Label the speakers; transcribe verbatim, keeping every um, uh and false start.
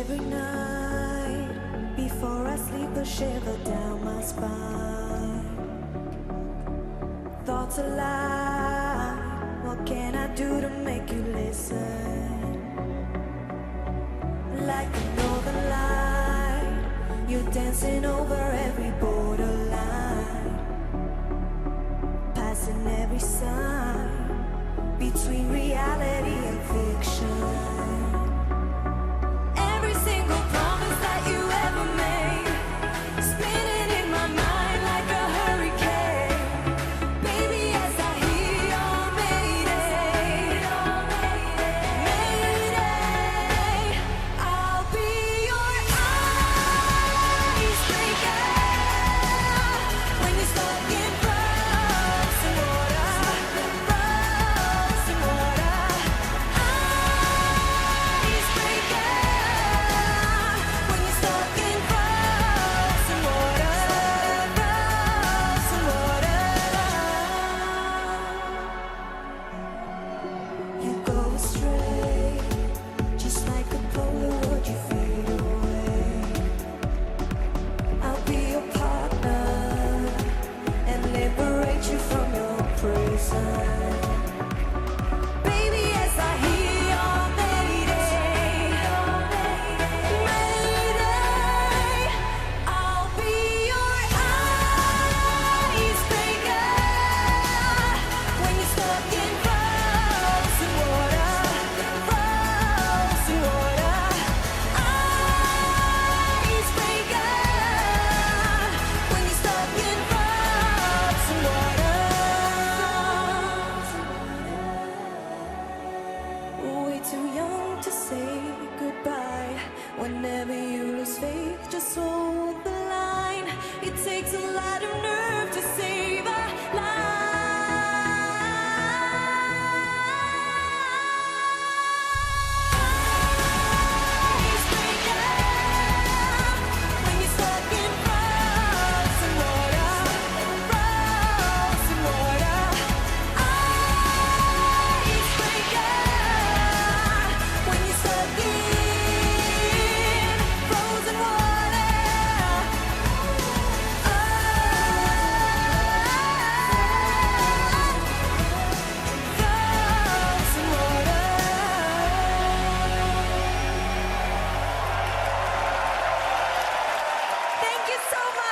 Speaker 1: every night. Before I sleep, a shiver down my spine. Thoughts alive, what can I do to make you listen? Like a northern light, you're dancing over every borderline, passing every sign between reality and fiction. Every single promise that you ever made, spinning in my mind like a hurricane. Baby, as I hear your mayday, mayday, I'll be your icebreaker when you're stuck in frozen water, frozen water. Icebreaker when you're stuck in frozen water, frozen water. You go astray, just like a Polaroid, you fade away. I'll be your partner and liberate you from your prison. Baby, as I hear your mayday, mayday, I'll be your icebreaker when you're stuck in frozen water, frozen water. Icebreaker when you're stuck in frozen water. Way too young to say goodbye. Whenever you lose faith, just hold the line. It takes a lot of nerve to save a icebreaker when you're stuck in frozen water, frozen water. Icebreaker when you're stuck in frozen water. Frozen water. Thank you so much.